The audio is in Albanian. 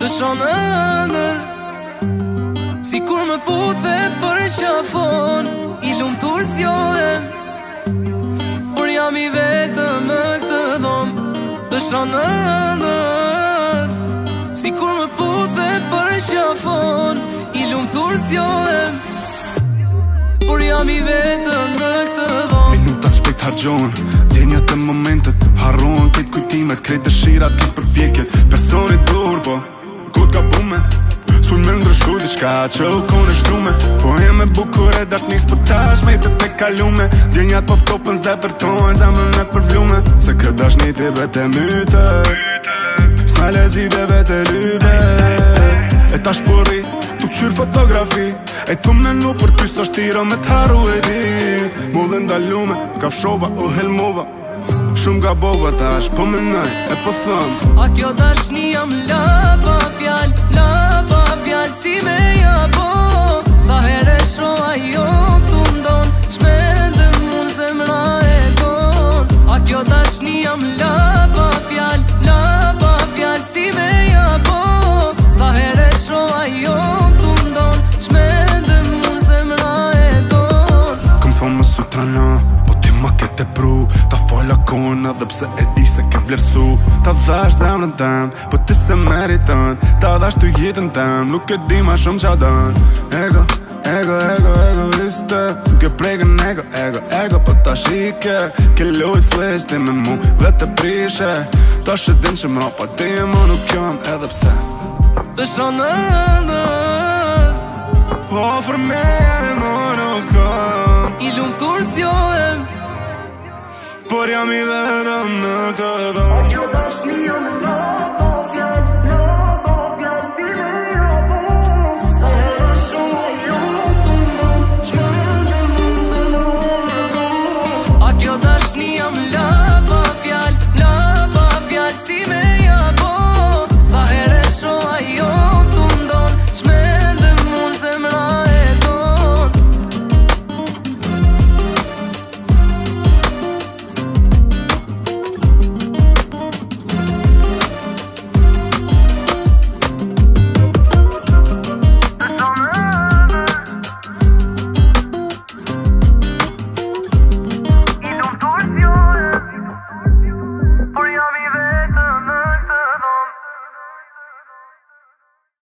shonë ëndër, si kur më puthe për qafon, I lumtur s'johem, por jam I vetëm në këtë dhom. Të shonë ëndër, si kur më puthe për qafon, I lumtur s'johem, por jam I vetëm në këtë dhom. Minutat shpejt hargjohen, djenjat e momentet, harrohen këtë kujtimet, krejt dëshirat, këtë përpjekjet. Personit dur, po, kur ka bume, s'ull me ndryshu diçka që u kone shtrume. Po jem e bukur e dasht nis, po tash me të kalume. Djenjat po ftopën s'depertojnë, zemrën e përvlume, se këtë dashnit I vete myte, s'na lezide vete lybe. E tash porri, tu qyr fotografi, e tu menu për ty s'o shtiro me t'haru e di. Mullë ndalume, ka fshova u helmova, shumë gabova tash, po menoj e po thëm. A kjo dashni jam la pa fjall, si me jabo. Sa herë e shro ajo t'u ndon, qmende mu zemra e gon. A kjo dashni jam la pa fjall, si me jabo. Sa herë e shro ajo t'u ndon, qmende mu zemra e gon. Këm thonë më sutrana, po ti ma kete pru, ta fola kohën edhe pse e di se ke vlerësu. Ta dhash zemrën tem, po ti se meriton, ta dhash të jetën tem, nuk e di ma shumë qa dën. Egoiste, nuk e prekën ego, po ta shike, ke lujt fleshti me mu, dhe të prishe. Ta shedin që mra pa ti e mu nuk jam edhe pse. Të shonë ëndër, po për me e mu nuk kam, I lumtur s'johem, por jam I vetëm në këtë dhom. kjo dashni jam la